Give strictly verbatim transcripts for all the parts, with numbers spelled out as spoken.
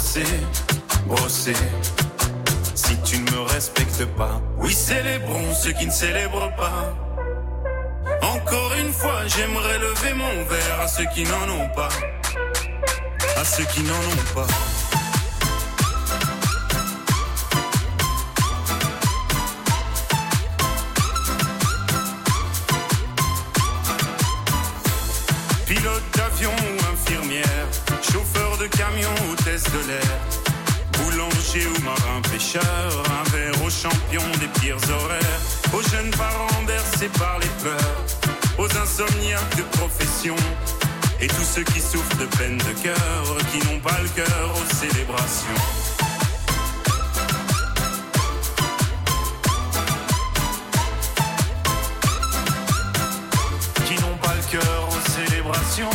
bosser, bosser. Si tu ne me respectes pas, oui célébrons ceux qui ne célèbrent pas. Encore une fois, j'aimerais lever mon verre à ceux qui n'en ont pas, à ceux qui n'en ont pas. Pilote d'avion ou infirmière, chauffeur de camion, hôtesse de l'air, boulanger ou marin pêcheur, un verre aux champions des pires horaires, aux jeunes parents bercés par les peurs, aux insomniaques de profession, et tous ceux qui souffrent de peine de cœur, qui n'ont pas le cœur aux célébrations. Qui n'ont pas le cœur aux célébrations.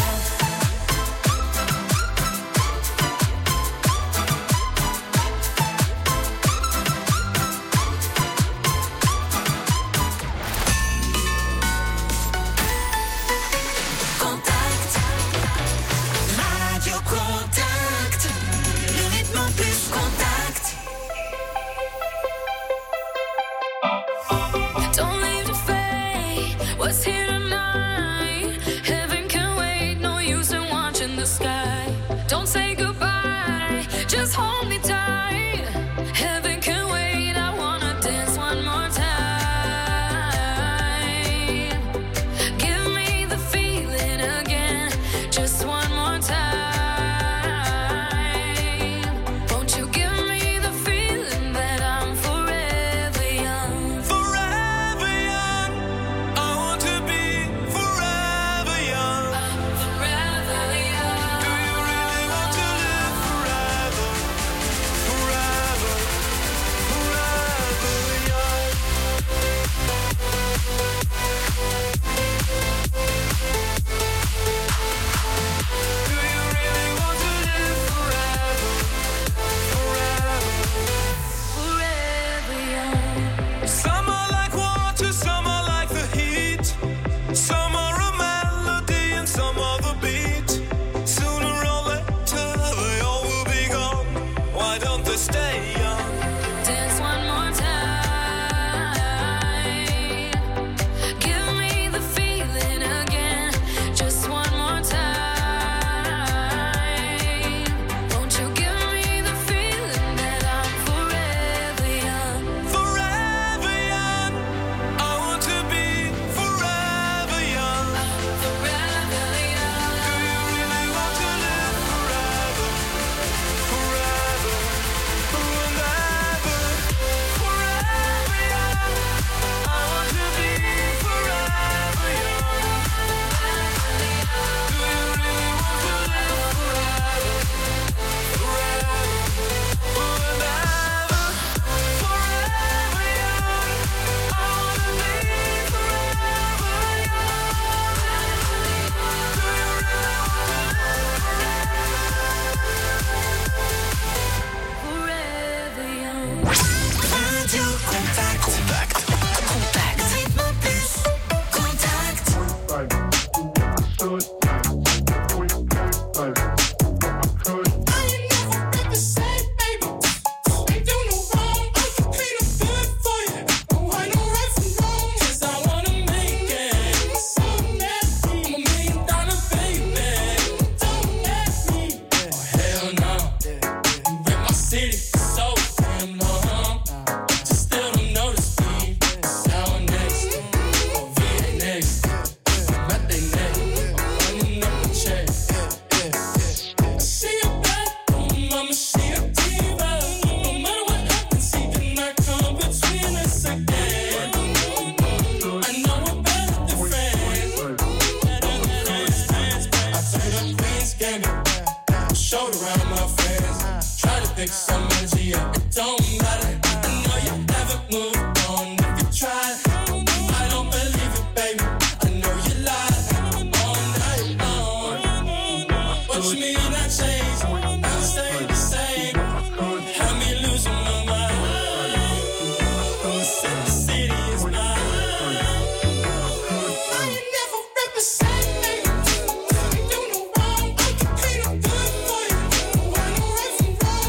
Represent me.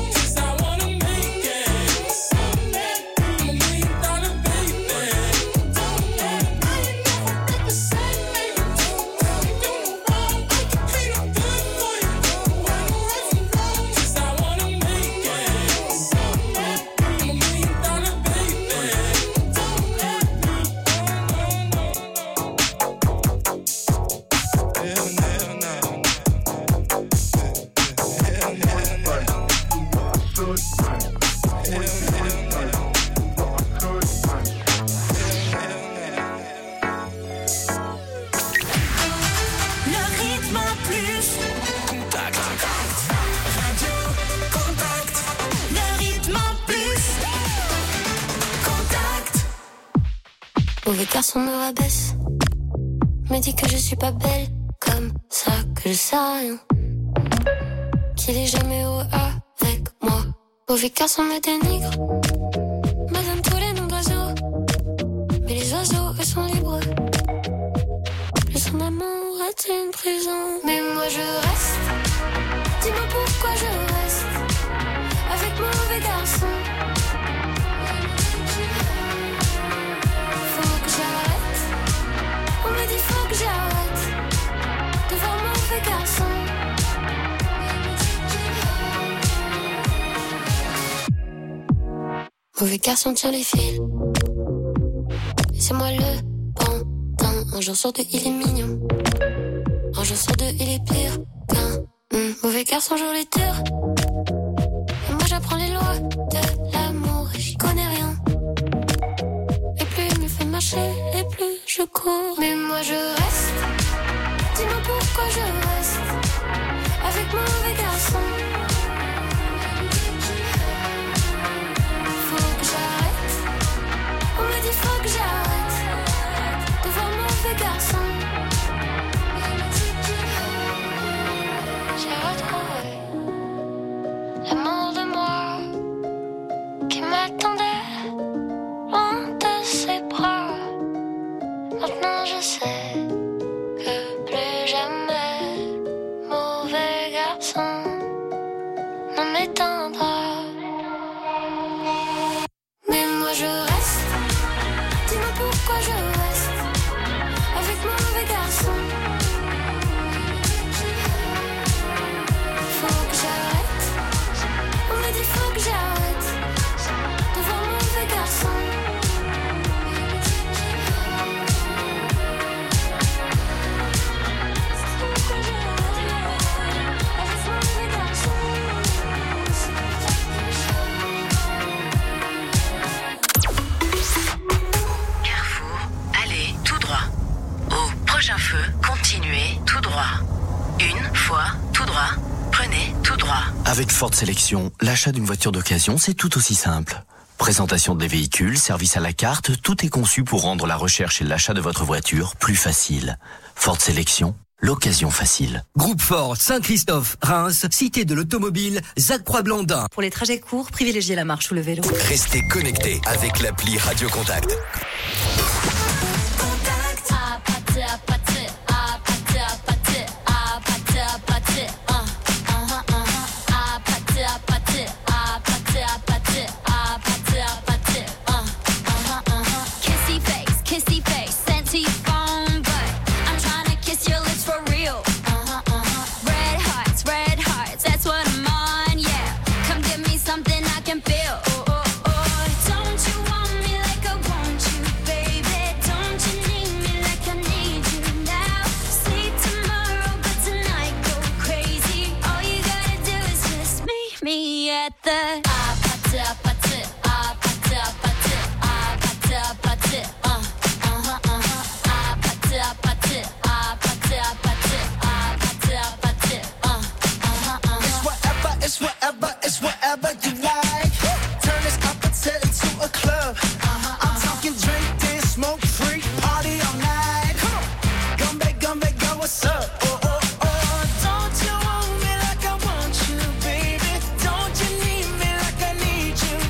Mauvais garçon me rabaisse, me dit que je suis pas belle, comme ça que je sais rien, qu'il est jamais heureux avec moi. Mauvais garçon me dénigre, me donne tous les noms d'oiseaux, mais les oiseaux eux sont libres. Le son d'amour est une prison, mais moi je reste. Dis-moi pourquoi je reste avec mauvais garçon. Faut que j'arrête. On me dit faut que j'arrête de voir mauvais garçon. Mauvais garçon tire les fils. Et c'est moi le pantin. Un jour sur deux il est mignon. Un jour sur deux il est pire qu'un mmh. Mauvais garçon joue les tours. Et moi j'apprends les lois de l'amour et j'y connais rien. Et plus il me fait marcher et plus je cours. Mais moi je reste. Dis-moi pourquoi je reste avec mauvais garçon. Faut que j'arrête. On me dit faut que j'arrête de voir mauvais garçon. J'ai retrouvé l'amour de moi qui m'attendait loin de ses bras. Maintenant je sais que plus jamais mauvais garçon ne m'éteindra. Mais moi je reste. Dis-moi pourquoi je reste avec mauvais garçon. Faut que j'arrête. On me dit faut que j'arrête de voir mauvais garçon. Carrefour, allez tout droit. Au prochain feu, continuez tout droit. Une fois tout droit, prenez tout droit. Avec Ford Sélection, l'achat d'une voiture d'occasion, c'est tout aussi simple. Présentation des véhicules, service à la carte, tout est conçu pour rendre la recherche et l'achat de votre voiture plus facile. Ford Sélection, l'occasion facile. Groupe Ford, Saint-Christophe, Reims, Cité de l'Automobile, Zac Croix-Blandin. Pour les trajets courts, privilégiez la marche ou le vélo. Restez connectés avec l'appli Radio Contact. Don't you need me like I need you?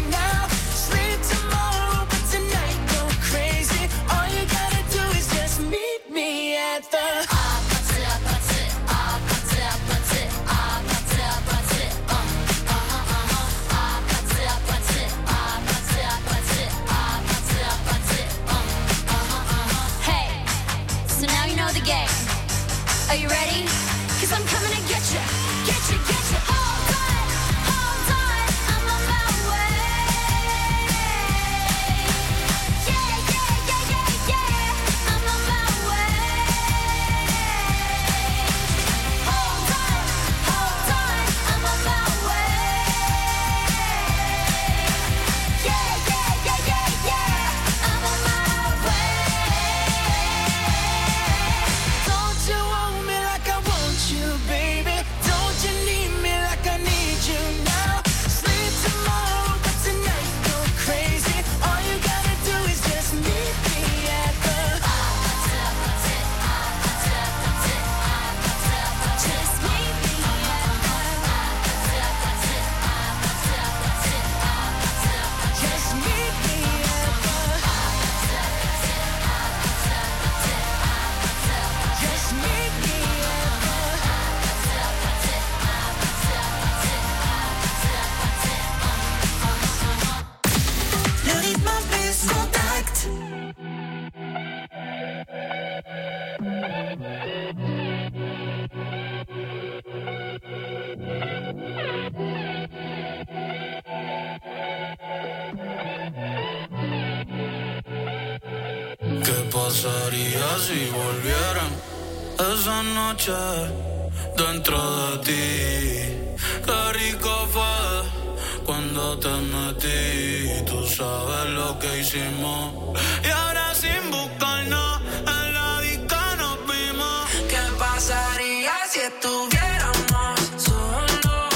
¿Qué pasaría si volvieran esa noche dentro de ti? Qué rico fue cuando te metí. Tú sabes lo que hicimos. Y ahora sin buscarnos en la disco nos vimos. ¿Qué pasaría si estuviéramos solos?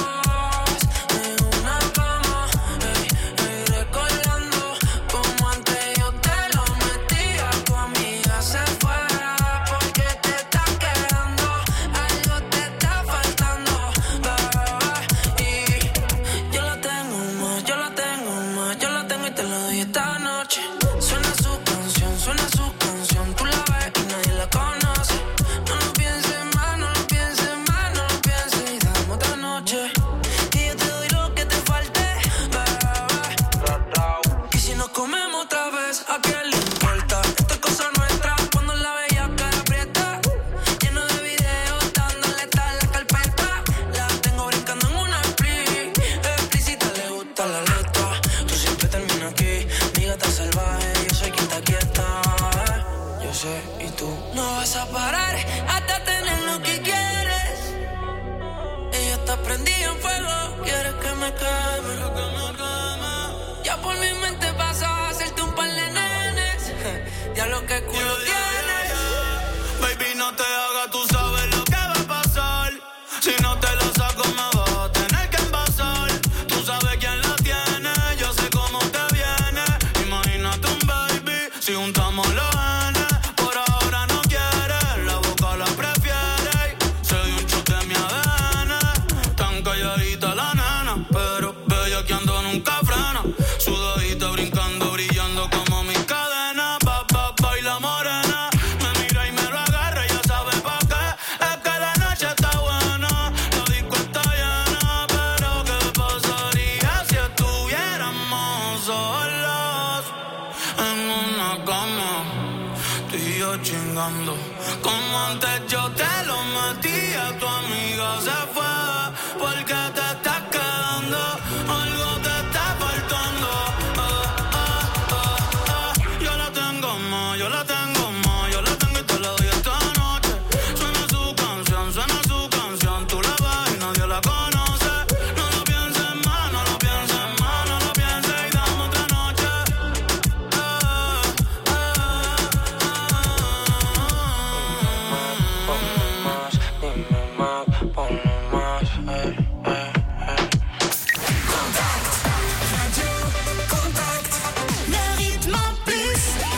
Y tú no vas a parar hasta tener lo que quieres. Ella está prendida en fuego, quieres que me queme. Ya por mi mente pasó a hacerte un par de nenes. Ya lo que culo tienes. Baby, no te hagas, tú sabes lo que va a pasar. Si no te lo saco me vas a tener que envasar. Tú sabes quién la tiene, yo sé cómo te viene. Imagínate un baby, si juntamos los genes. Sudadita brincando, brillando como mis cadenas. Pa, pa, baila morena. Me mira y me lo agarra, ya sabe pa' qué. Es que la noche está buena, la disco está llena. Pero ¿qué pasaría si estuviéramos solos en una cama? Tú y yo chingando. Como antes yo te lo metía, tu amiga se fue porque te estás quedando. Algo te está faltando. Yo la tengo más, yo la tengo y te la doy esta noche. Suena su canción, suena su canción. Tú la vas y nadie la conoce. No lo pienses más, no lo pienses más, no lo pienses y dame otra noche. Ponle más, ponle más, eh, eh, eh. Contact, Radio Contact, le rythme en plus.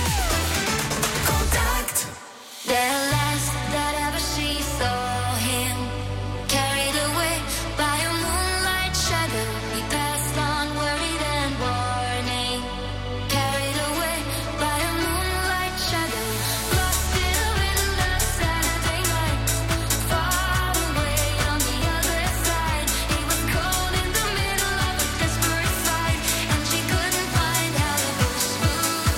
The last that ever she saw him, carried away by a moonlight shadow. He passed on worried and warning, carried away by a moonlight shadow. Lost in the Saturday night, far away on the other side. He was cold in the middle of a desperate fight, and she couldn't find how to push through.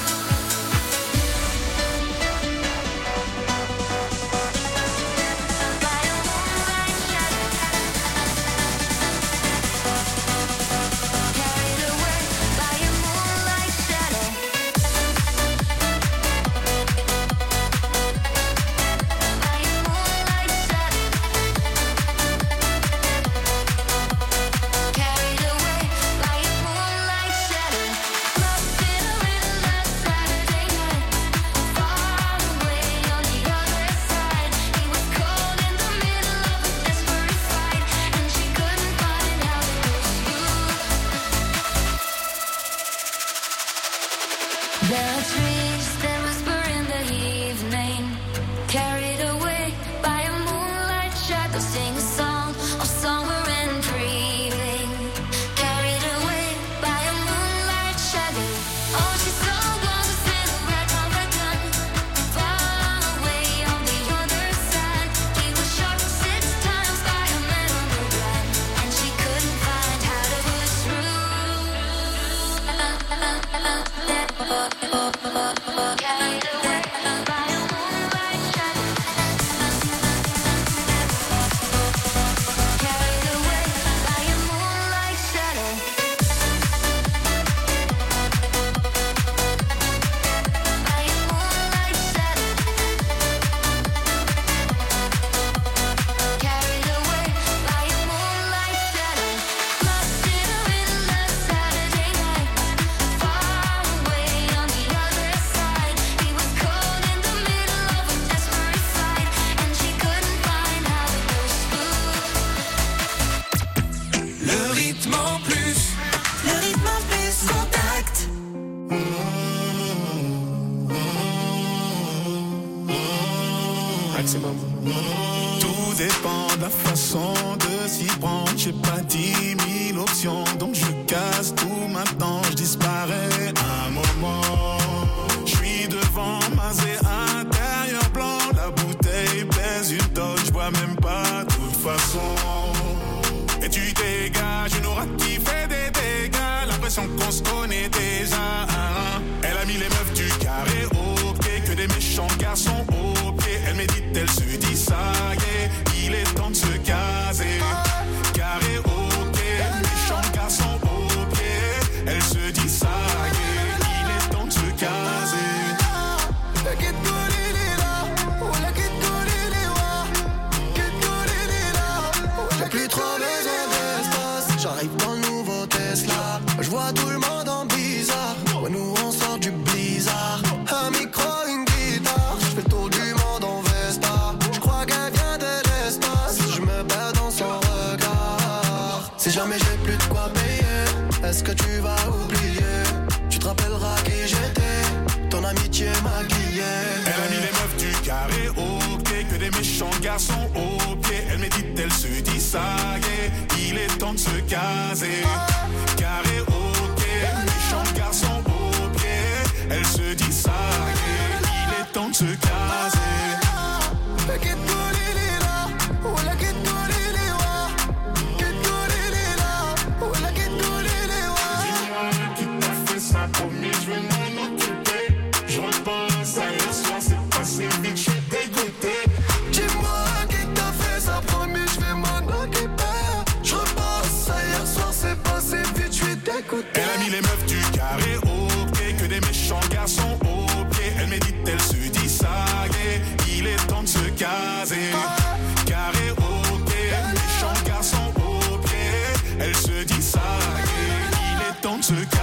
The trees that whisper in the evening, carried away by a moonlight shadow, sing a song of summer and dreaming, carried away by a moonlight shadow. Oh, she saw one silhouette of a gun, far away on the other side. He was shot six times by a man on the run, and she couldn't find how to push through. Carried away by a moonlight shadow. Carried away by a moonlight shadow. By a moonlight Tout dépend de la façon de s'y prendre. J'ai pas dix mille options, donc je casse tout maintenant, je disparais un moment. Je suis devant, masé intérieur blanc. La bouteille pèse une tonne, je bois même pas de toute façon. Et tu dégages une aura qui fait des dégâts. L'impression qu'on se connaît déjà. Elle a mis les meufs du carré au pied, que des méchants garçons au pied. Elle médite, elle se dit ça y est, il est temps de se caser. Carré au pied, méchants garçons au pied. Elle se dit ça y est, il est temps de se caser. J'ai plus trop besoin d'espace, j'arrive dans le nouveau Tesla. Je vois tout le monde en bizarre, ouais, nous on sort du blizzard. Un micro, une guitare, je fais le tour du monde en Vesta. Je crois qu'elle vient de l'espace, je me perds dans son regard. Si jamais j'ai plus de quoi payer, est-ce que tu vas oublier? Tu te rappelleras qui j'étais, ton amitié maquillée. Elle a mis les meufs du carré au pied, que des méchants garçons au pied. Elle médite, elle se dit ça y est, il est temps de se caser. Carré au pied, méchants garçons au pied. Elle se dit ça y est, il est temps de se caser. Elle a mis les meufs du carré au pied, que des méchants garçons au pied. Elle médite, elle se dit ça y est, il est temps de se caser. Carré au pied, méchants garçons au pied. Elle se dit ça y est, il est temps de se caser.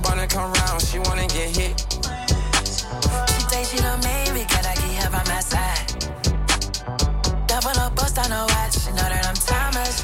Wanna come round, she wanna get hit. She think she done made me, gotta keep her by my side. Double up, bust on her watch, she know that I'm timeless.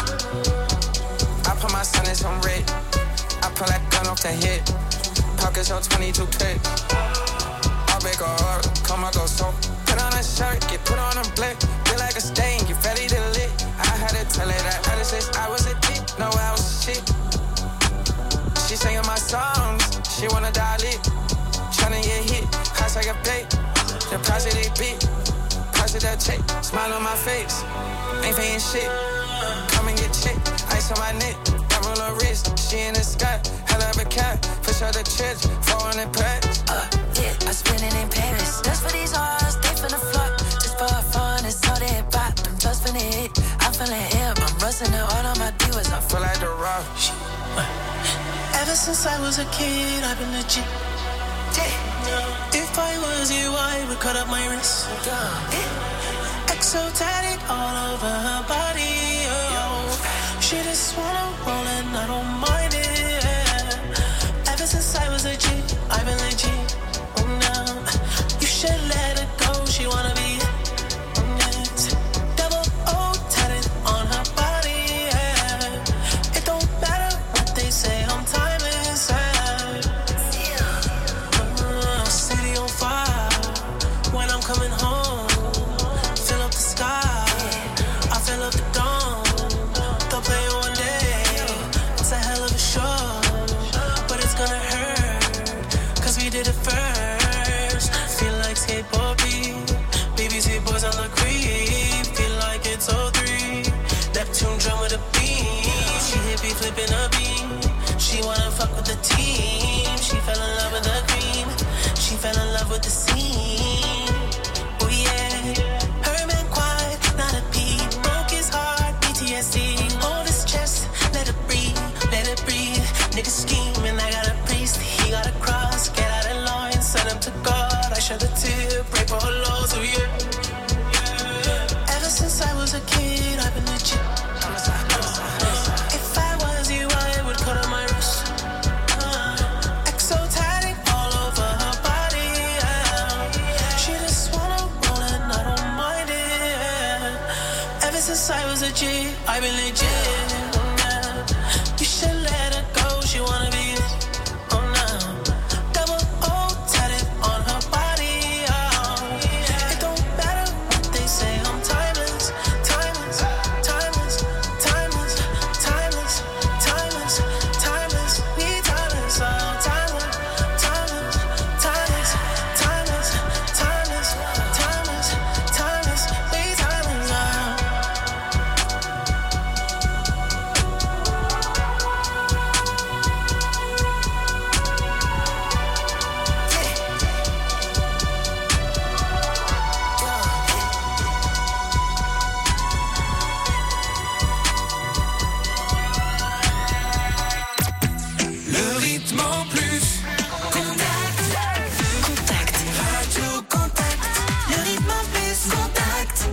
I put my son in some red. I pull that gun off the hip. Pockets on twenty-two clips. I'll make her hard, come I go so. Put on a shirt, get put on a blick. Feel like a stain, get ready to lit. I had to tell her that ever since I was a kid. No, I was shit. She singing my songs, she wanna die lit. Tryna get hit, hot like a plate. The price of they beat, price of that check. Smile on my face, ain't paying shit. Come and get chick, ice on my neck. Double her wrist, she in the sky. Hell of a cat, push out the church, four hundred packs. Uh, yeah, I spend it in Paris. Just for these hoes, they finna flock. Just for fun, it's all they pop. I'm just finna hit, I'm feeling hip. I'm rusting it all on my divas. I feel like the rock. Ever since I was a kid, I've been legit. If I was you, I would cut up my wrist. Exo tatted all over her body. Oh. She just wanna roll and I don't mind it. Ever since I was a G, I've been legit. Oh, no. You should let her go, she wanna be. Yes. Double O tatted on her body. Yeah. It don't matter what they say, I'm timeless. Uh, city on fire when I'm coming home. Fill up the sky, I fill up the dome. They'll play it one day, it's a hell of a show. But it's gonna hurt, cause we did it first. Feel like skateboard beat, B B C boys on the creep. Feel like it's oh three, Neptune drum with a beat. She hit me flipping a beat, she wanna fuck with the team. She fell in love with the cream, she fell in love with the scene. Oh yeah, her man quiet, not a peep. Broke his heart, P T S D. Hold his chest, let it breathe, let it breathe. Nigga scheming, I got a priest, he got a cross. Get out of line, send him to God. I shed a tear, pray for her lows, oh yeah. Ever since I was a kid, I've been legit. If I was you, I would cut on my wrist. Exo tatting all over her body. Yeah. She just wanna roll and I don't mind it. Ever since I was a G, I've been legit. Yeah. You should let her go, she wanna be. Oh no, double O tatted on her body. Oh. It don't matter what they say, I'm timeless, timeless, timeless, timeless, timeless, timeless, timeless, we timeless, oh, timeless, timeless, timeless, timeless, timeless, timeless, timeless, we timeless, oh. Le rythme en plus. Contact. Contact. Radio Contact. Le rythme en plus. Contact.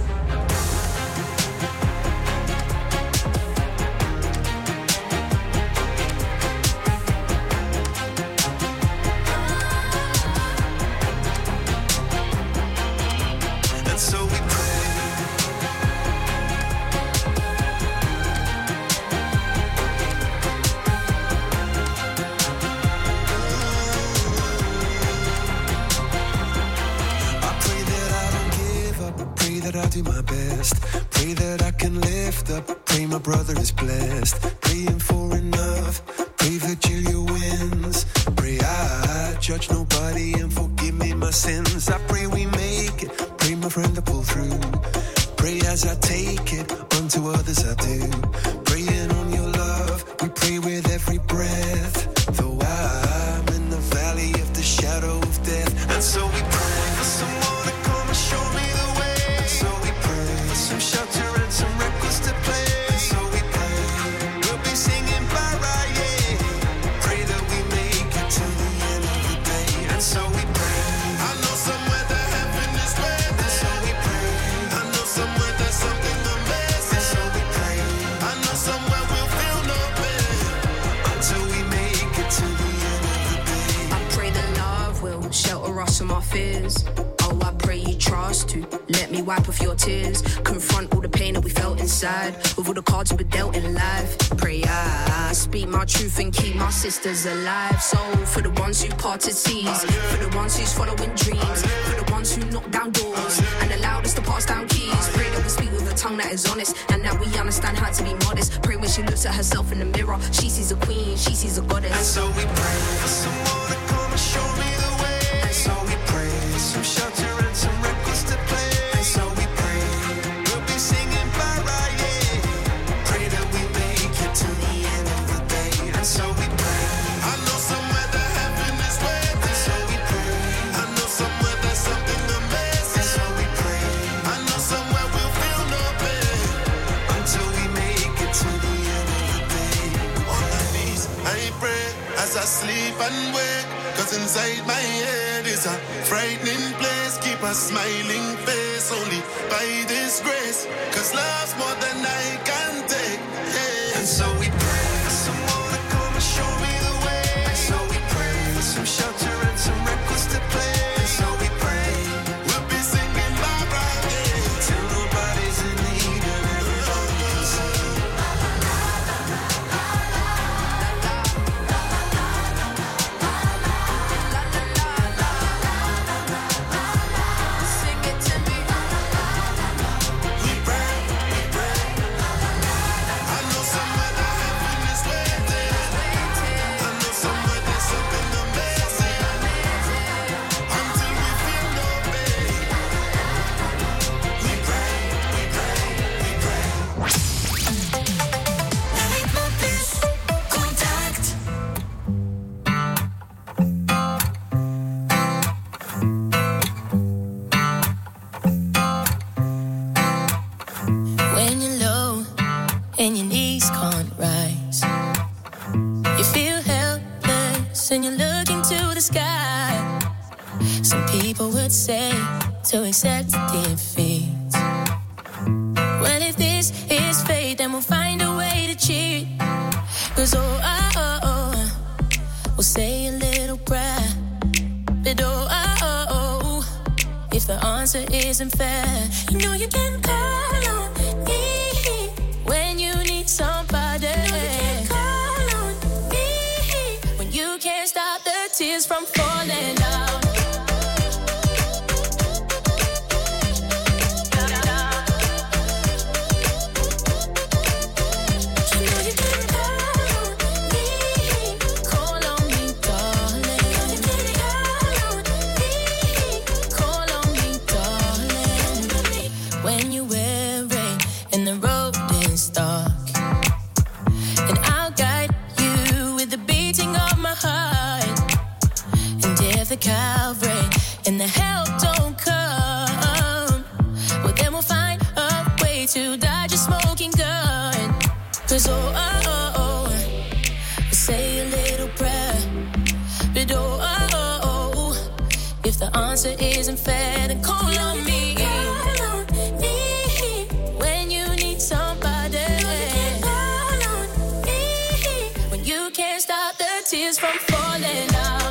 And so we pray. I pray that I don't give up. I pray that I do my best. Pray that I can lift up. Pray my brother is blessed. Praying for enough. Pray Virgilia wins. Pray I judge nobody and forgive me my sins. I pray we make it. Pray my friend to pull through. Pray as I take it. Unto others I do. Praying on your love. We pray with every breath. Though I'm in the valley of the shadow of death. And so we pray for someone to come and show me the way. And so we pray for some shelter and some records to play. And so we pray we'll be singing bye-bye, yeah. Pray that we make it to the end of the day. And so we pray. I know somewhere that heaven is waiting. And so we pray. I know somewhere there's something amazing. And so we pray. I know fears. Oh, I pray you trust to let me wipe off your tears. Confront all the pain that we felt inside with all the cards we were dealt in life. Pray I speak my truth and keep my sisters alive. So for the ones who parted seas, for the ones who's following dreams, for the ones who knock down doors and allowed us to pass down keys. Pray that we speak with a tongue that is honest and that we understand how to be modest. Pray when she looks at herself in the mirror, she sees a queen, she sees a goddess. And so we pray for someone to come and show me the way. And so we pray for some shelter and some records to play. And so we pray we'll be singing Mariah. Pray that we make it to the end of the day. And so we pray. I know somewhere that heaven is waiting. And so we pray. I know somewhere there's something amazing. And so we pray. I know somewhere we'll feel no pain until we make it to the end of the day. On my knees, I pray as I sleep and wake. Cause inside my head is a frightening place. Keep a smiling face only by this grace. Cause love's more than I can take. Yeah. And so we pray for someone to come and show me the way. And so we pray for some shelter and some records to play. And so we pray we'll be singing Barbara yeah. Till nobody's in need and everybody can sing. When you're low and your knees can't rise, you feel helpless and you're looking to the sky. Some people would say to accept defeat. Well, if this is fate, then we'll find a way to cheat. Cause oh, oh, oh, oh, we'll say a little prayer. But oh, oh, oh, oh, if the answer isn't fair, you know you can call on me when you need somebody. You know you can call on me when you can't stop the tears from falling down. Calvary and the help don't come, well then we'll find a way to dodge a smoking gun. Cause oh, oh, oh, oh, we'll say a little prayer. But oh, oh, oh, oh, if the answer isn't fair, then call on me. Call on me when you need somebody. You can call on me when you can't stop the tears from falling down.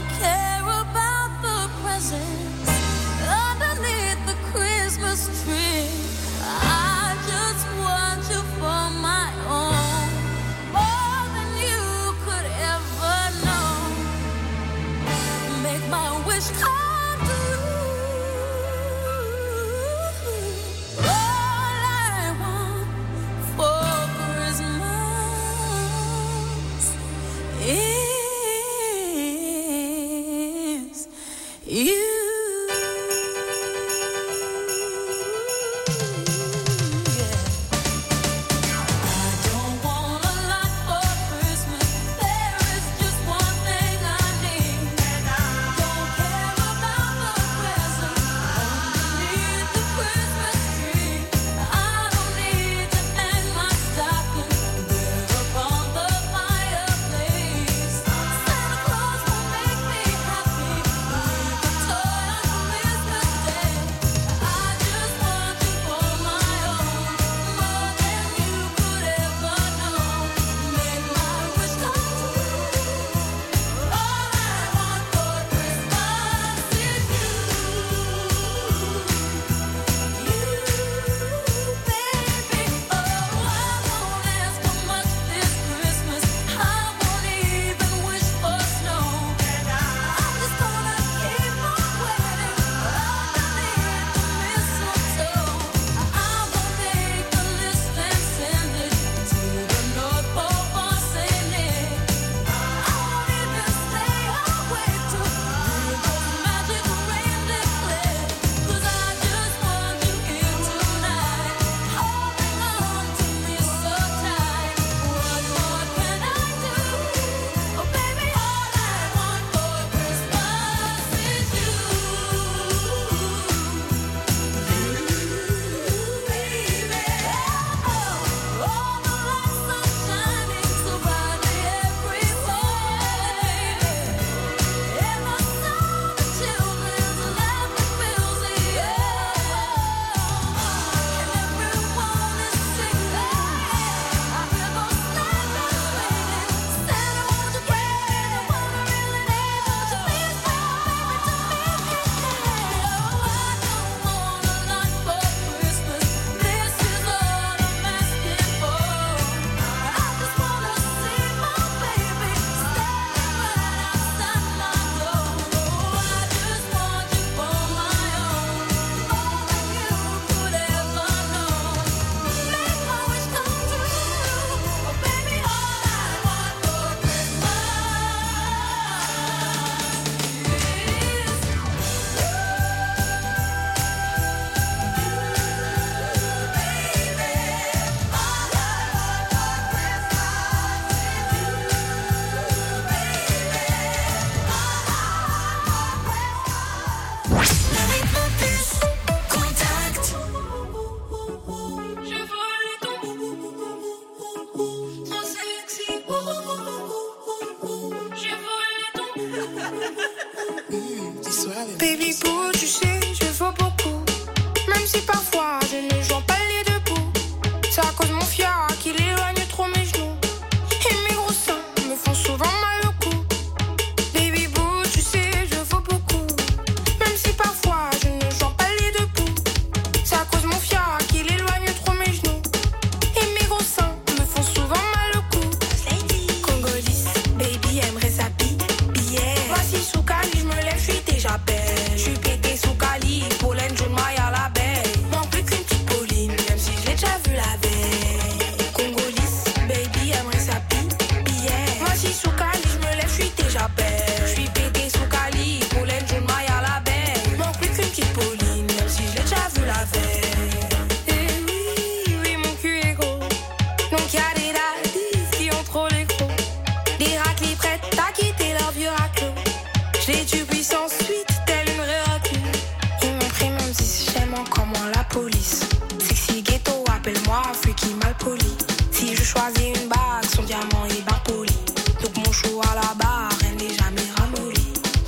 Tree. police. Sexy ghetto, appelle-moi freaky mal poli. Si je choisis une bague, son diamant est bien poli. Donc mon show à la barre, elle n'est jamais ramollie.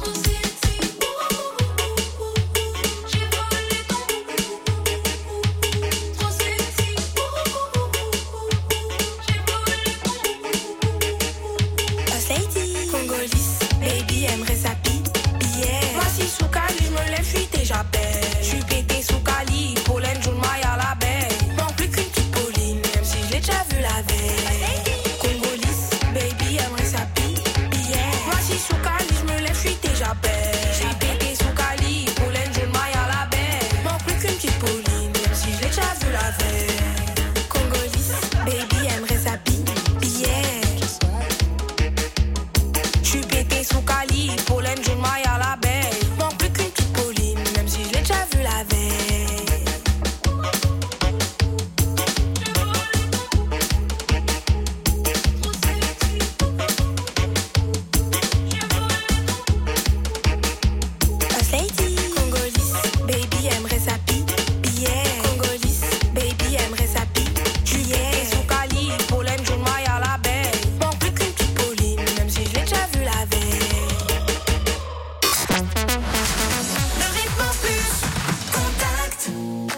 Congolise, baby aimerait sa pipe, yeah. Moi si sous Cali, je me lève, je suis déjà belle. Je suis pété sous Cali, pollen, jaune, maille à la baie. Manque plus qu'une petite Pauline, même si je l'ai déjà vu la veille. Congolise, baby aimerait sa pipe, yeah. Moi si sous Cali, je me lève, je suis déjà belle. Je suis pété sous Cali, pollen, jaune, maille à la baie. Manque plus qu'une petite Pauline, même si je l'ai déjà vu la veille. Congolise, baby aimerait sa pipe, yeah. J'suis pété sous Cali, pollen, jaune, maille à l'abeille. Manque plus qu'une petite Pauline, même si je l'ai déjà vu la veille. Boss lady, Congolise, baby aimerait sa pipe, yeah. Congolise, baby aimerait sa pipe, yeah. Sous Cali, pollen, jaune, maille à l'abeille. Manque plus qu'une petite Pauline, même si je l'ai déjà vu la veille. Le rythme en plus, contact.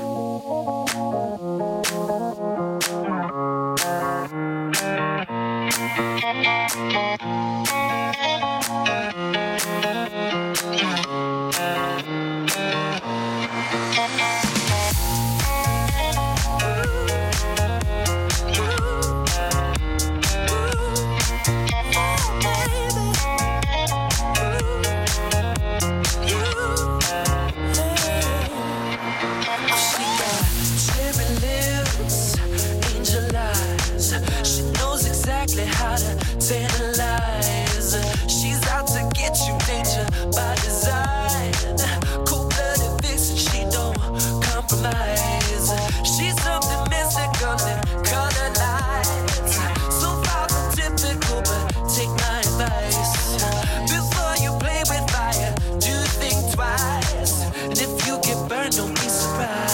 She got cherry lips, angel eyes. She knows exactly how to tantalize. She's out to get you, danger by design. Cold-blooded vixen, she don't compromise. She's something mystical and color lights. So far from typical, but take my advice. Before you play with fire, do think twice. And if you get burned, don't be surprised.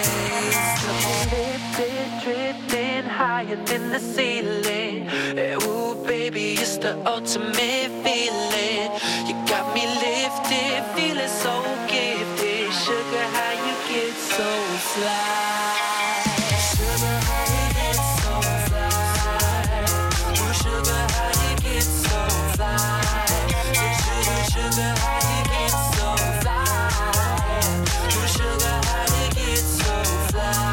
Lifted, drifting higher than the ceiling. Eh, ooh, baby, it's the ultimate feeling. You got me lifted, feeling so gifted. Sugar, how you get so fly? Sugar, how you get so fly? Ooh, sugar, how you get so fly? Sugar, sugar, how you get so fly? Ooh, sugar, how you get so fly?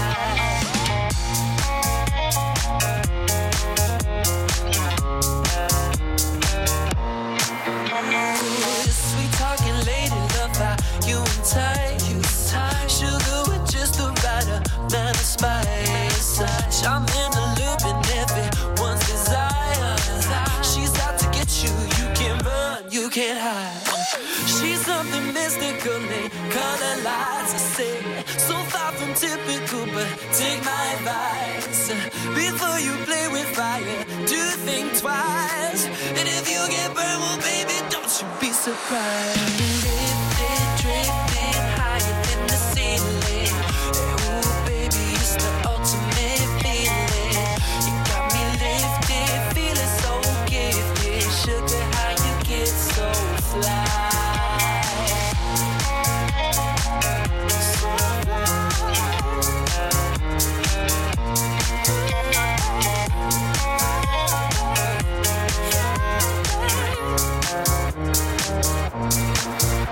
Ooh, sweet talking lady, love how you and tight. Sugar with just the right amount of spice. Charming, alluring, everyone's desire. She's out to get you, you can't run, you can't hide. She's something mystical, they color lights. I say, so far from typical, but take my advice. Before you play with fire, do think twice. And if you get burned, well, baby, don't you be surprised. Lifted, drifting higher than the ceiling. Ooh, baby, it's the ultimate feeling. You got me lifted, feeling so gifted. Sugar, how you get so fly? So fly.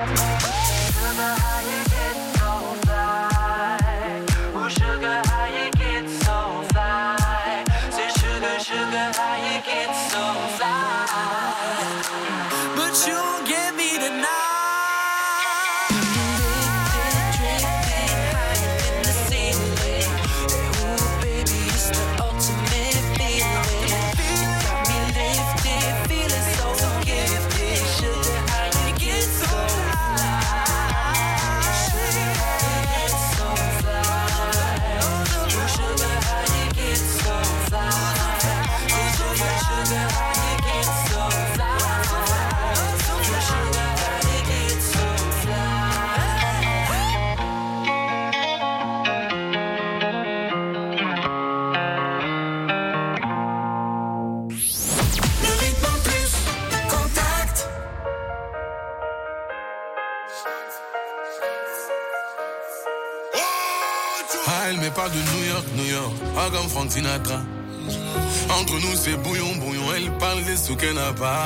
Ah, elle me parle de New York, New York, ah comme Frank Sinatra. Entre nous c'est bouillon, bouillon, elle parle des sous qu'elle n'a pas.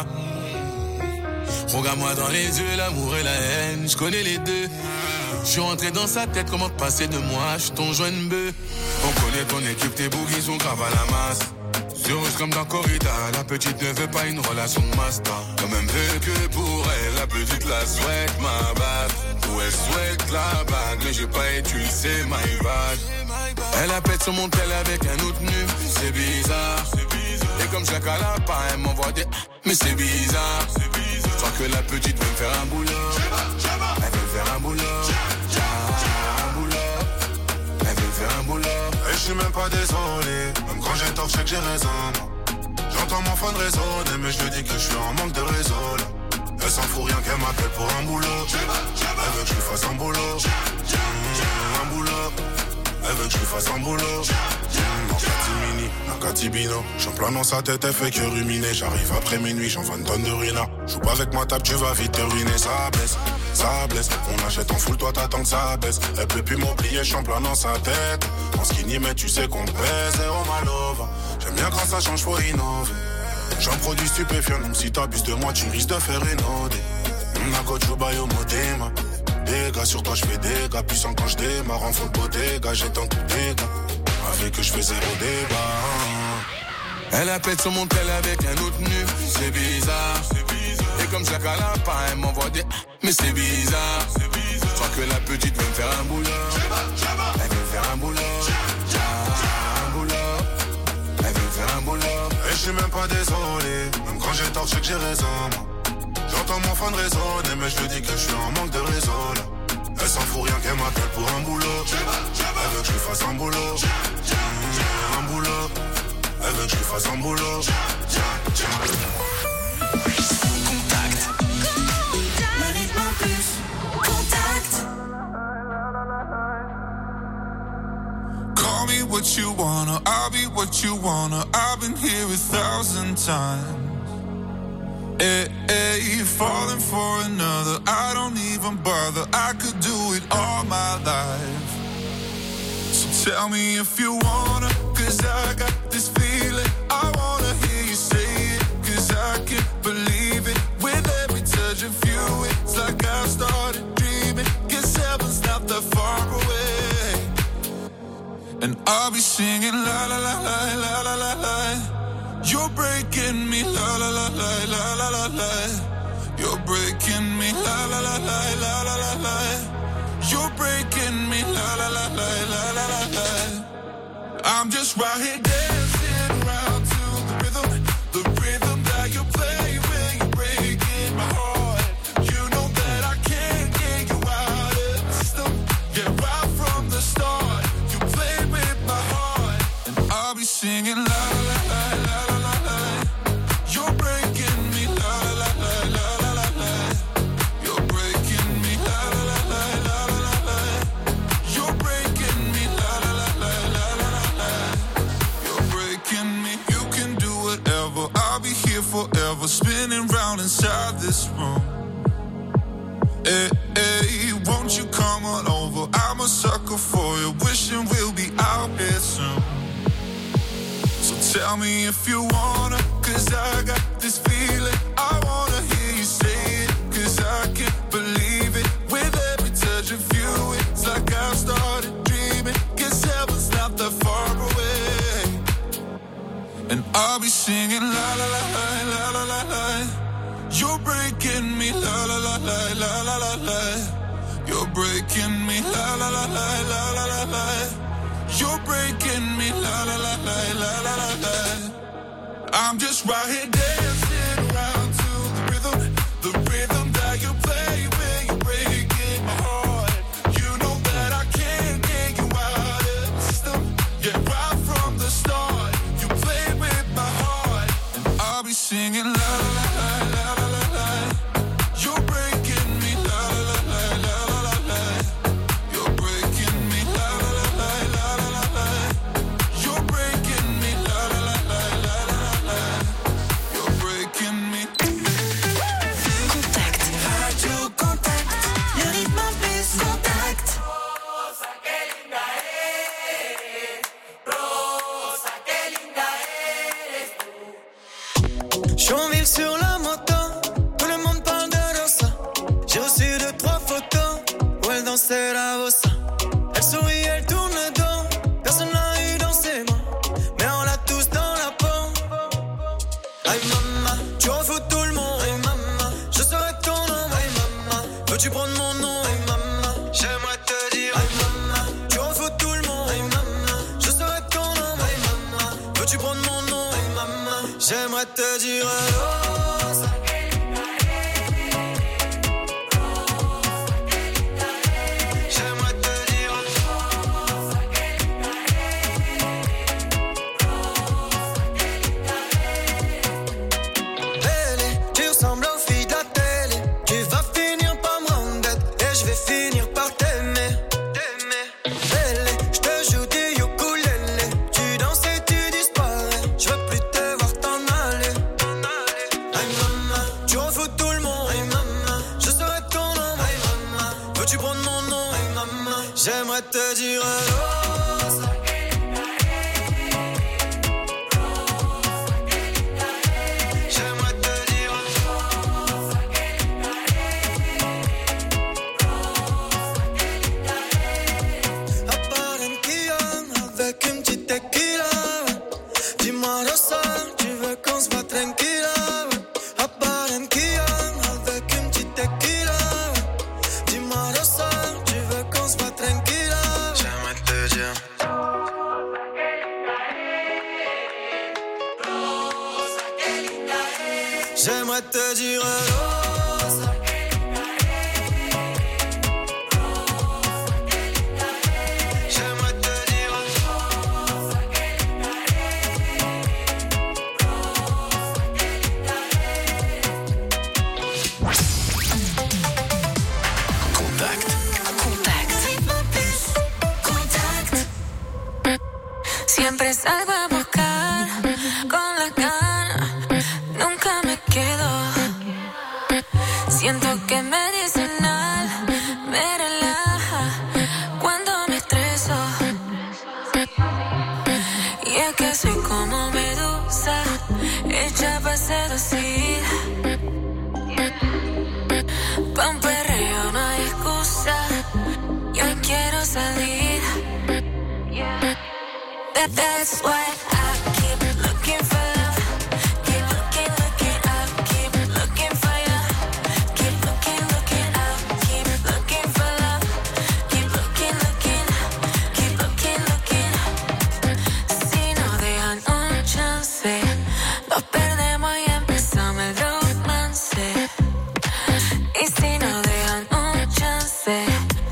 Regarde-moi dans les yeux, l'amour et la haine, je connais les deux. Je suis rentré dans sa tête, comment te passer de moi, je suis ton joint bœuf. On connaît ton équipe, tes boogies sont graves à la masse. Sur rouge comme dans Corrida, la petite ne veut pas une relation de master. Quand même veut que pour elle, la petite la souhaite ma batte. Ou elle souhaite la bague, mais j'ai pas étudié my bad. Elle a pète sur mon tel avec un autre nu, c'est bizarre. Et comme chaque à la part, elle m'envoie des mais c'est bizarre. Je crois que la petite veut me faire un boulot. Elle veut me faire un boulot. Un boulot. Elle veut me faire un boulot. Et je suis même pas désolé. Même quand j'ai tort, je sais que j'ai raison. J'entends mon phone résonner, mais je lui dis que je suis en manque de réseau là. Elle s'en fout rien qu'elle m'appelle pour un boulot. Elle veut que je lui fasse un boulot. Mmh, un boulot. Elle veut que je lui fasse un boulot. Mmh, en catimini, en catibino. J'en plein dans sa tête, elle fait que ruminer. J'arrive après minuit, j'en vends une tonne de ruina. Joue pas avec ma table, tu vas vite te ruiner. Ça blesse, ça blesse. On achète en full, toi t'attends que ça baisse. Elle peut plus m'oublier, j'en plein dans sa tête. En skinny, mais tu sais qu'on pèse. Zéro malova. J'aime bien quand ça change, faut innover. J'en produis stupéfiant, même si t'abuses de moi, tu risques de faire une ode. Nago Chubayo Modema. Dégâts sur toi, j'fais des gars. Puissant quand j'démarre en full bodega. J'éteins tout dégâts. Avec que j'fais zéro débat. Elle a pète sur mon tel avec un autre nu, c'est bizarre. Et comme chaque à la part, elle m'envoie des mais c'est bizarre. Je crois que la petite veut me faire un boulot. Elle veut me faire un boulot. Un boulot. Elle veut me faire un boulot. Et je suis même pas désolé. Même quand j'ai tort, je sais que j'ai raison. J'entends mon phone résonner, mais je lui dis que je suis en manque de réseau là. Elle s'en fout rien qu'elle m'appelle pour un boulot. Elle veut que je lui fasse un boulot. Mmh, un boulot. Elle veut que je lui fasse un boulot. Contact. Le rythme en plus. Contact. Call me what you wanna, I'll be what you wanna. I've been here a thousand times. Hey, hey, falling for another, I don't even bother. I could do it all my life. So tell me if you wanna, cause I got this feeling. I wanna hear you say it, cause I can't believe it. With every touch of you, it's like I've started dreaming. Guess heaven's not that far away. And I'll be singing la la la la la la la la. You're breaking me, la la la la la la la la. You're breaking me, la la la la la la la la. You're breaking me, la la la la la la la la. I'm just right here dancing around to the rhythm, the rhythm that you play when you're breaking my heart. You know that I can't get you out of the system. Yeah, right from the start, you played with my heart, and I'll be singing la la la la la. Forever spinning round inside this room. Hey, hey, won't you come on over? I'm a sucker for you, wishing we'll be out here soon. So tell me if you wanna, cause I got this feeling. I wanna hear you say it, cause I can't believe it. With every touch of you, it's like I've started dreaming. Guess heaven's not that far away. And I'll be singing la la la la la la la la. You're breaking me la la la la la la la la. You're breaking me la la la la la la la la. You're breaking me la la la la la la la la. I'm just right here dancing around to the rhythm, the rhythm that you play when you're breaking my heart. You know that I can't get you out of the system. Yeah, right from the start. Singing la la la la la la la. You're breaking me la la la la la la la. You're breaking me la la la la la la la. You're breaking me la la la la la la la. You're breaking bravo ça. Elle sourit, elle tourne le dos. Personne n'a eu dans ses mains, mais on l'a tous dans la peau. Aïe maman, tu en fous tout le monde. Aïe maman, je serai ton nom. Aïe maman, veux-tu prendre mon nom? Aïe maman, j'aimerais te dire. Aïe maman, tu en fous tout le monde. Aïe maman, je serai ton nom. Aïe maman, veux-tu prendre mon nom? Aïe maman, j'aimerais te dire. Rosa. J'aimerais te dire Rosa. J'aimerais te dire Rosa. À Barranquilla, avec une petite tequila. Dis-moi Rosa, tu veux qu'on se voit tranquilla. À Barranquilla, avec une petite tequila. Dis-moi Rosa, tu veux qu'on se voit tranquilla. J'aimerais te dire. J'aimerais te dire Rosa. J'aimerais te dire Rosa. Contact. Siempre salgo a buscar con la gana, nunca me quedo. Siento que medicinal me relaja cuando me estreso. Y es que soy como medusa, hecha para seducir. Pa' un perreo no hay excusa, yo quiero salir. That, that's why I keep looking for love. Keep looking, looking up. Keep looking for you. Keep looking, looking up. Keep looking for love. Keep looking, looking. Keep looking, looking. Si no dejan un chance, lo perdemos y empezamos el romance. Y si no dejan un chance,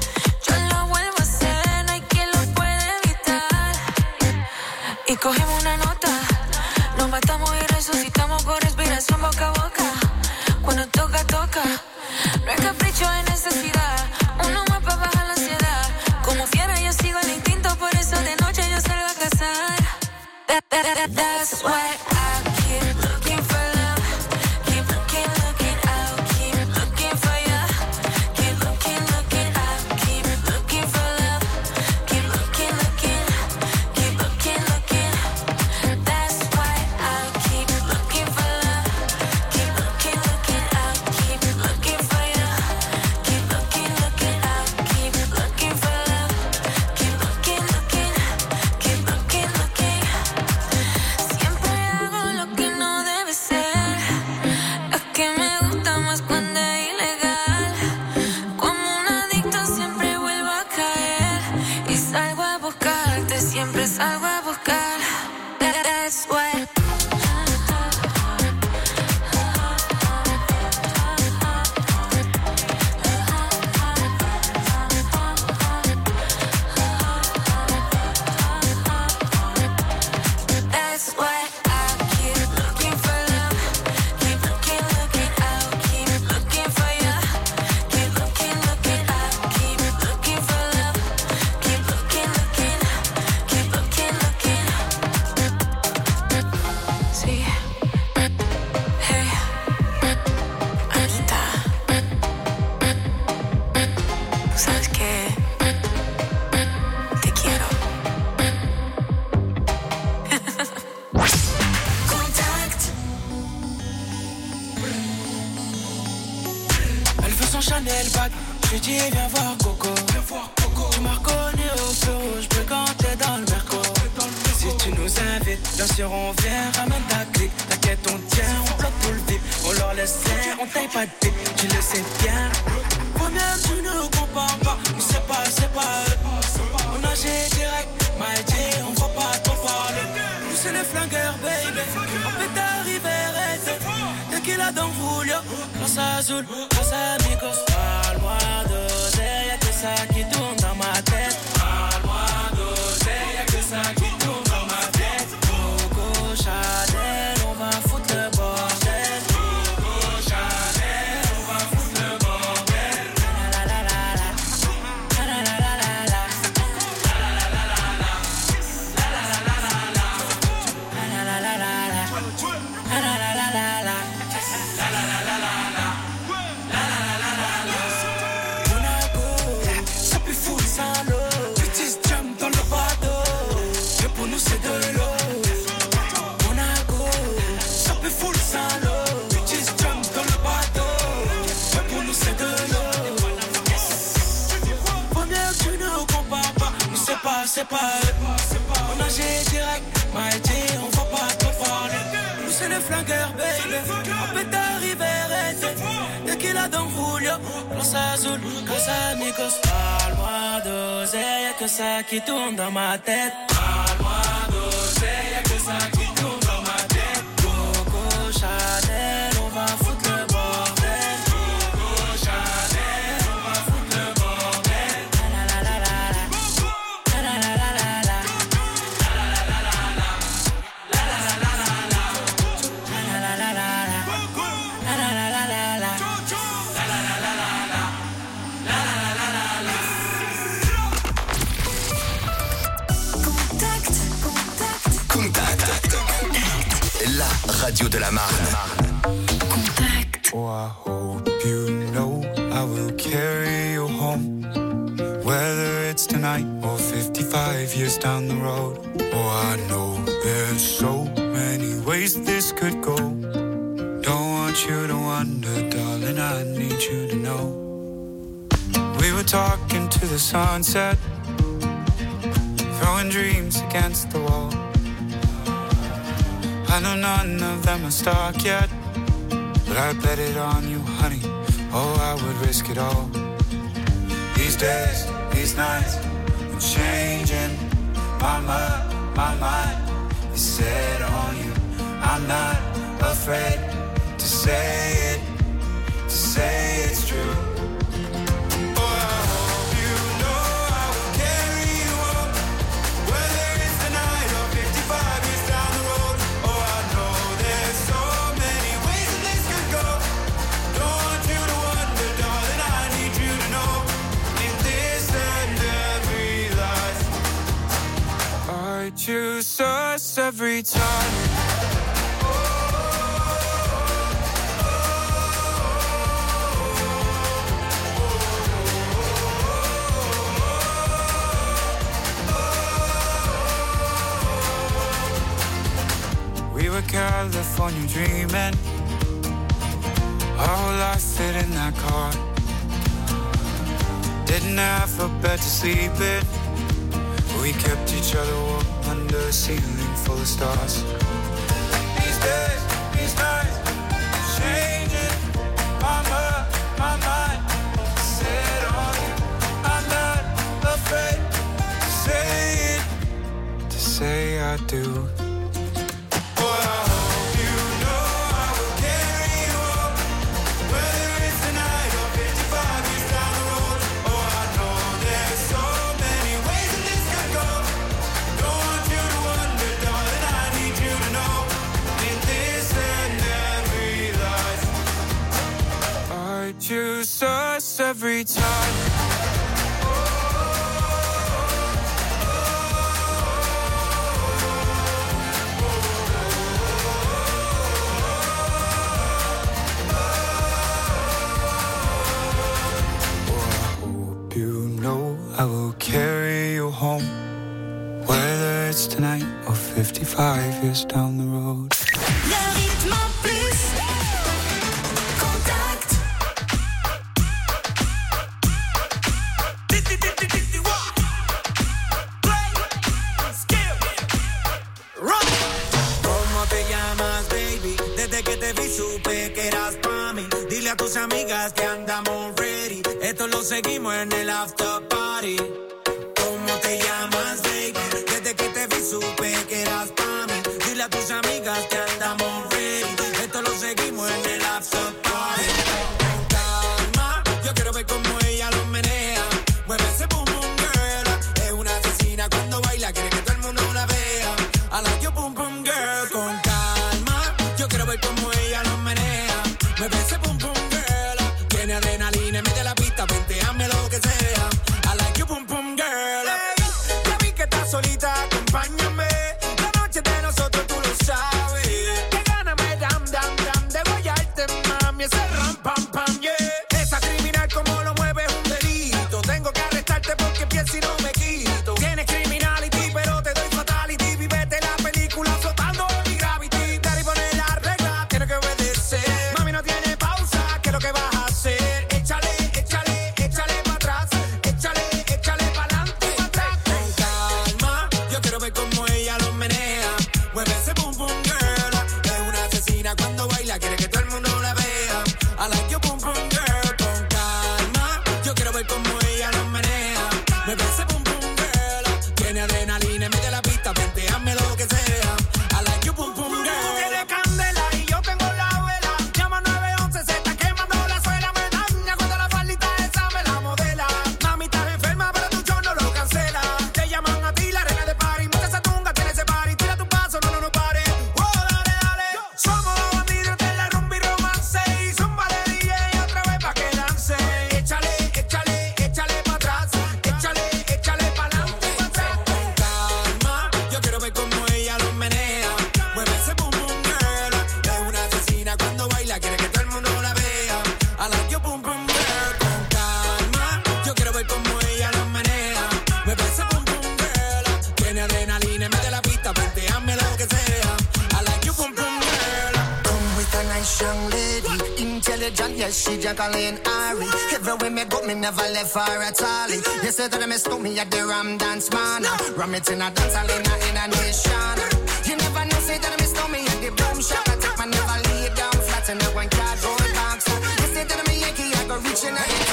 y cogemos una nota, nos matamos y resucitamos con respiración boca a boca. Cuando toca, toca, no es capricho, es necesidad. Uno más para bajar la ansiedad. Como fiera yo sigo el instinto, por eso de noche yo salgo a cazar. That, that, that, that's why I keep looking for love. Keep looking, looking out. Keep looking for you. Keep looking, looking out. Keep looking for love. Keep looking, looking. Keep looking, looking. That's why I keep looking for love. Keep looking, looking out. Keep looking for you. Keep looking, looking out. Keep looking for love. Keep looking, looking. Keep looking, looking. Siempre hago lo que no debe ser. Es que me gusta más cuando es ilegal. Como un adicto siempre vuelvo a caer. Y salgo a buscarte, siempre salgo a buscar. That, that's why. That's why I keep looking for love. Keep looking, looking out. Keep looking for you. Keep looking, looking out. Keep looking for love. Keep looking, looking. Keep looking, looking. Sí. Hey. Anita. ¿Sabes qué? Te quiero. Contact. Elle veut son Chanel bag. Je lui dis viens voir Coco. Bien sûr on vient, ramène ta clique. T'inquiète on tient, on bloque tout le vip. On leur laisse faire, on taille pas de pipe. Tu le sais bien. Faut bien que tu ne compares pas. On sait pas, c'est pas eux. On agit direct, m'a dit, on va pas trop parler. Nous c'est les flingueurs, baby. On peut arriver, arrêter. Tequila dans Julio. Grâce à Azul, grâce à Migos. Parle-moi d'oseille, y'a que ça qui tourne dans ma tête. Parle-moi d'oseille, y'a que ça qui tourne dans ma tête. Coco Chanel, on va foutre le bordel. Coco Chanel, on va foutre le bordel. La la la la la, la la la la la, la la la la la, la la la la la, la la la la la, la la la la la, la la la la la. C'est de l'eau, Monaco, ça peut full sans l'eau. Bitches jump dans le bateau, mais pour nous c'est de l'eau. Faut bien que tu ne compares pas, nous c'est pas, c'est pas eux. On agit direct, m'a dit, on va pas trop parler. Nous c'est les flingueurs, baby. On peut arriver, arrêter. Tequila dans Julio, grâce à Azul, grâce à Migos. Parle-moi d'oseille, y'a que ça qui tourne dans ma tête. Parle-moi d'oseille, y'a que ça qui tourne dans ma tête. Coco Chanel, on va foutre le bordel. Coco Chanel, on va foutre le bordel. La la la la la, la la la la la, la la la la la, la la la la la, la la la la la, la la la la la, la la la la la, la la la la la. Contact. La radio de la Marne. Contact. Oh, I hope you know I will carry you home. Whether it's tonight or fifty-five years down the road. Oh, I know there's so many ways this could go. Don't want you to wonder, darling, I need you to know. We were talking to the sunset, throwing dreams against the wall. I know none of them are stuck yet, but I bet it on you, honey. Oh, I would risk it all. These days, these nights, I'm changing my mind, my mind is set on you. I'm not afraid to say it, to say it's true. Choose us every time. We were California dreaming, our whole life fit in that car. Didn't have a bed to sleep in, we kept each other warm under a ceiling full of stars. These days, these nights, changing my mind, my mind, set on you. I'm not afraid to say it, to say I do. Choose us every time. I will carry you home, whether it's tonight or fifty-five years down the road. Le rythme en plus. Contact. seguimos en el after party. ¿Cómo te llamas, baby? Desde que te vi supe que eras pa' mí. Dile a tus amigas que andamos ready. Esto lo seguimos en el after party. Con calma, yo quiero ver cómo ella lo menea. Mueve ese boom boom girl. Es una asesina cuando baila, quiere que todo el mundo la vea. I like your boom boom girl. Con calma, yo quiero ver cómo ella lo menea. Mueve ese boom boom girl. Tiene adrenalina en medio de la pista, venteame lo que sea. I like your boom boom girl. Hey, ya vi que estás solita, acompáñame. La noche de nosotros tú lo sabes. Que gana me dam dam dam de guayarte, mami. Ese ram pam pam, yeah. Esa criminal como lo mueve es un delito. Tengo que arrestarte porque pienso y no me quito. Tienes criminality, pero te doy fatality. Vivete la película flotando en mi gravity. Daddy pone la regla, tiene que obedecer. Mami no tiene pausa, ¿qué es lo que vas a hacer? Échale, échale, échale para atrás. Échale, échale para adelante, para atrás. Con calma, yo quiero ver cómo ella lo menea. Mueve ese boom boom girl. Es una asesina cuando baila, quiere que todo el mundo la vea. I like your boom boom girl. Con calma, yo quiero ver cómo ella lo menea. Mueve ese boom boom girl. Tiene adrenalina en medio de la pista, venteame lo que sea. I like your boom boom girl. Tú tienes candela y yo tengo la vela. Llama nueve once, se está quemando la suela. Me daña cuando la faldita esa me la modela. Mami, estás enferma, pero tu show no lo cancela. Te llaman a ti la reina de party. Mucha satunga tiene ese party. Tira tu paso, no, no, no pare. Oh, dale, dale. Somos los bandidos de la rumba y romance. Y zumba de D J otra vez pa' que lance. Échale, échale, échale pa' atrás. Échale, échale pa' adelante, pa' atrás. Con calma, yo quiero ver cómo ella lo menea. Mueve ese boom boom girl. Es una asesina cuando baila, quiere que todo el mundo la vea. I like your boom boom girl. Con calma, yo quiero ver cómo ella lo menea. Mueve ese boom boom girl. Tiene adrenalina en medio de la pista, venteame lo que sea. I like your boom boom girl. Come with a nice young lady, intelligent, yes, she Jacqueline Ari. Everywhere me go, me never left her at all. You said that me stole me at the Ram Dance Man. Ram it in a dance hall in a, in a nation. You never know, say that me stole me at the Boom Shop. I take my never lay down flat in a one cardboard box. You said that me Yankee, I go reaching out.